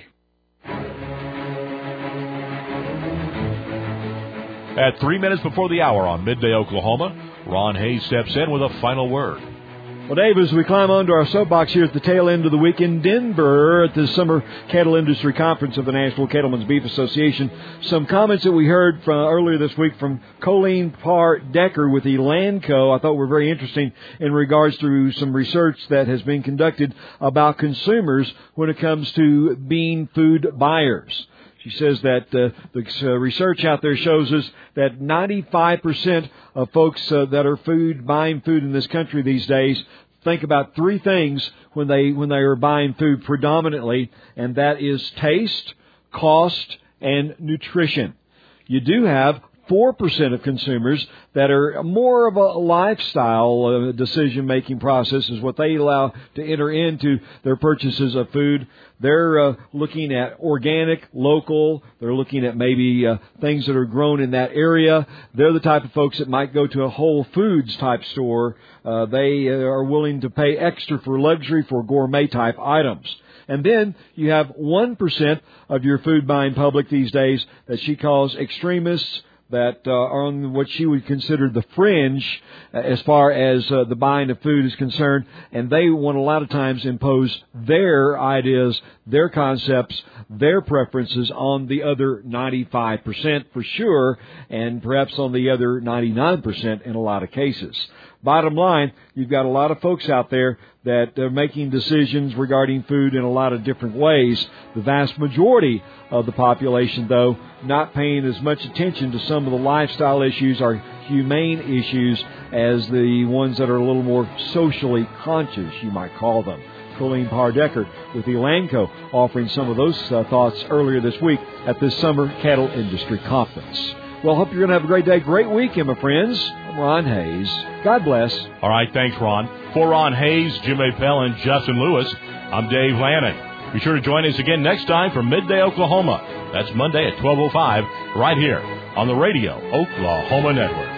At 3 minutes before the hour on Midday Oklahoma, Ron Hayes steps in with a final word. Well, Dave, as we climb onto our soapbox here at the tail end of the week in Denver at the Summer Cattle Industry Conference of the National Cattlemen's Beef Association, some comments that we heard from earlier this week from Colleen Parr Decker with Elanco I thought were very interesting in regards to some research that has been conducted about consumers when it comes to bean food buyers. She says that the research out there shows us that 95% of folks that are buying food in this country these days think about three things when they are buying food predominantly, and that is taste, cost, and nutrition. You do have 4% of consumers that are more of a lifestyle decision-making process is what they allow to enter into their purchases of food. They're looking at organic, local. They're looking at maybe things that are grown in that area. They're the type of folks that might go to a Whole Foods type store. They are willing to pay extra for luxury, for gourmet type items. And then you have 1% of your food buying public these days that she calls extremists, that are on what she would consider the fringe as far as the buying of food is concerned, and they want a lot of times impose their ideas, their concepts, their preferences on the other 95% for sure, and perhaps on the other 99% in a lot of cases. bottom line, you've got a lot of folks out there that are making decisions regarding food in a lot of different ways. The vast majority of the population, though, not paying as much attention to some of the lifestyle issues or humane issues as the ones that are a little more socially conscious, you might call them. Colleen Parr-Deckard with Elanco offering some of those thoughts earlier this week at this Summer Cattle Industry Conference. Well, hope you're going to have a great day, great weekend, my friends. I'm Ron Hayes. God bless. All right, thanks, Ron. For Ron Hayes, Jim Appel, and Justin Lewis, I'm Dave Lanning. Be sure to join us again next time from Midday, Oklahoma. That's Monday at 12:05 right here on the Radio Oklahoma Network.